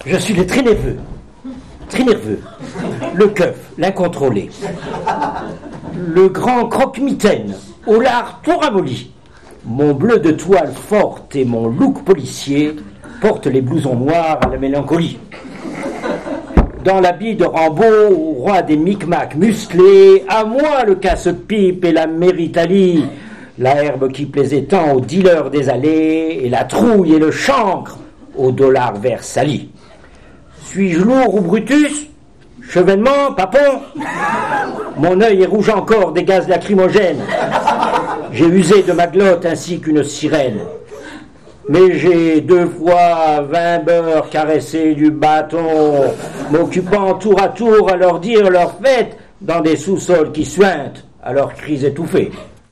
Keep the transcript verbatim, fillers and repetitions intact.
Je suis le très nerveux, très nerveux, le keuf, l'incontrôlé, le grand croque-mitaine, au lard tout ramolli. Mon bleu de toile forte et mon look policier portent les blousons noirs à la mélancolie. Dans l'habit de Rambo, roi des micmacs musclés, à moi le casse-pipe et la méritalie, la herbe qui plaisait tant aux dealers des allées, et la trouille et le chancre aux dollars verts salis. Suis-je lourd ou Brutus? Chevènement, papon? Mon œil est rouge encore des gaz lacrymogènes. J'ai usé de ma glotte ainsi qu'une sirène. Mais j'ai deux fois vingt beurres caressé du bâton, m'occupant tour à tour à leur dire leur fête dans des sous-sols qui suintent à leurs cris étouffés.